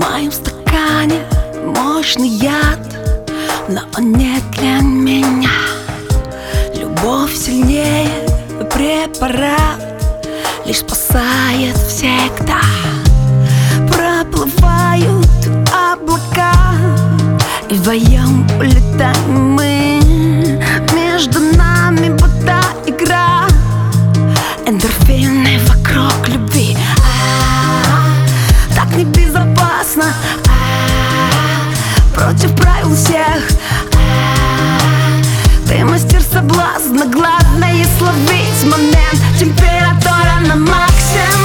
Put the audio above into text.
моем стакане мощный яд, но он не для меня. Любовь сильнее препарат, лишь спасает всегда. Проплывают облака, и вдвоем улетаем мы. Между нами будто игра, эндорфины вокруг любви. Так небезопасно, против правил всех. Ты мастер соблазна, главное словить момент. Температура на максимум.